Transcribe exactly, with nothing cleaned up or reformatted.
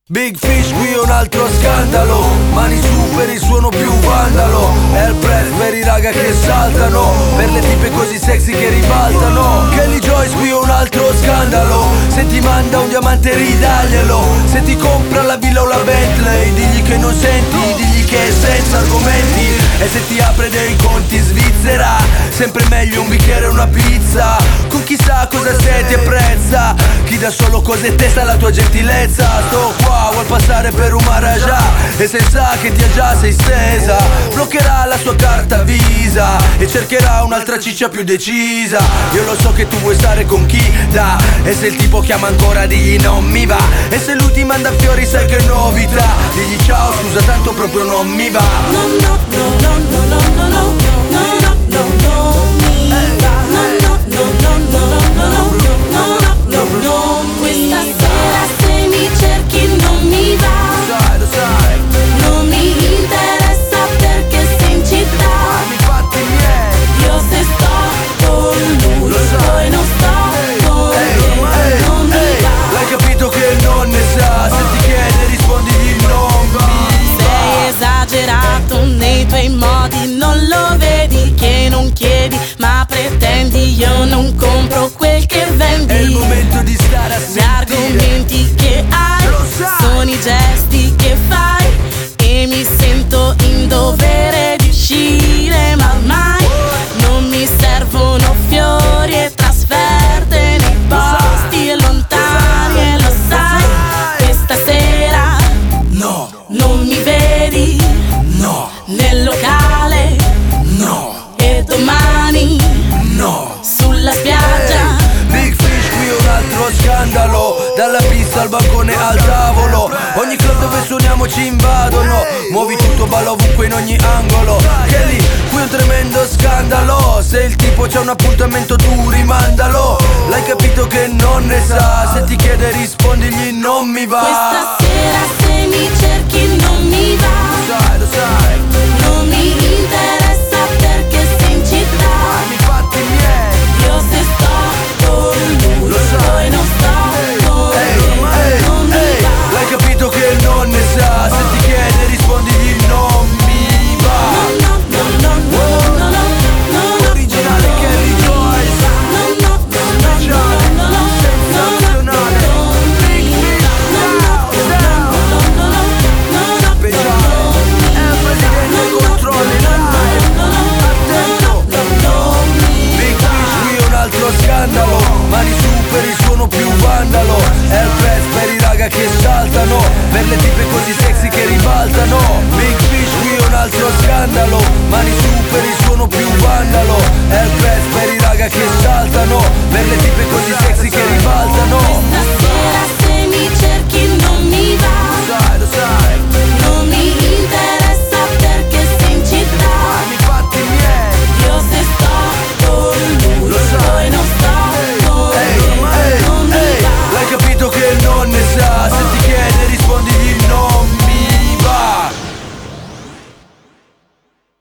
Big Fish, qui un altro scandalo. Mani su per il suono più vandalo. Airpress per i raga che saltano, per le tipe così sexy che ribaltano. Kelly Joyce, qui un altro scandalo. Se ti manda un diamante ridaglielo. Se ti compra la villa o la Bentley, digli che non senti, digli che è senza argomenti. E se ti apre dei conti in Svizzera, sempre meglio un bicchiere e una pizza. Con chissà cosa se ti apprezza, chi dà solo cose e testa la tua gentilezza. Sto qua, vuol passare per un Maharaja, e se sa che ti ha già sei stesa, bloccherà la sua carta Visa e cercherà un'altra ciccia più decisa. Io lo so che tu vuoi stare con chi dà, e se il tipo chiama ancora digli non mi va. E se lui ti manda fiori sai che novità, digli ciao scusa tanto proprio non mi va. No no no no no no no no no no no no mi va. No no no no no no no no no no no. Questa sera se mi cerchi non mi va. Lo sai, lo sai. Non mi interessa perché sei in città. Mi fatti miei. Io se sto con lui, Lo sai. poi non sto con te. Non mi va. L'hai capito che non ne sa, se ti chiede rispondigli non mi va. Sei esagerato nei tuoi modi, non lo vedi che non chiedi, ma pretendi. Io non compro quel che vendi. È il momento di stare a Gli sentire. argomenti che hai Lo sai. sono i gesti che fai, e mi sento in dovere di uscire, ma ormai non mi servono fiori e trasferte nei posti lontani. E lo sai, questa sera No, non mi vedi no, nel locale, no, e domani no. sulla spiaggia. Big Fish, qui un altro scandalo. Dalla pista al bancone al tavolo, ogni club dove suoniamo ci invadono. Muovi tutto, ballo ovunque in ogni angolo. Kelly, qui un tremendo scandalo. Se il tipo c'ha un appuntamento tu rimandalo. L'hai capito che non ne sa, se ti chiede rispondigli non mi va. Questa sera se mi cerchi non mi va. Lo sai, lo sai. Non mi interessa perché sei in città. Mi fatti miei. Io se sto con lui, Lo sai. poi non sto con Ehi, te. ehi, Non mi ehi, va. l'hai capito che non ne sa, se ti chiede rispondigli non mi va. No no no no no no no. Originale Kelly Joyce, No no no speciale, no no sensazionale. Big Fish, down, down. Speciale, è un presidente controlli live. Attento. Big Fish, qui un altro scandalo. Mani su per il suono più vandalo. Airpress per i raga che saltano, per le tipe così sexy che ribaltano. Big Fish, qui un altro scandalo. Mani su per il suono più vandalo. Airpress per i raga che saltano, per le tipe così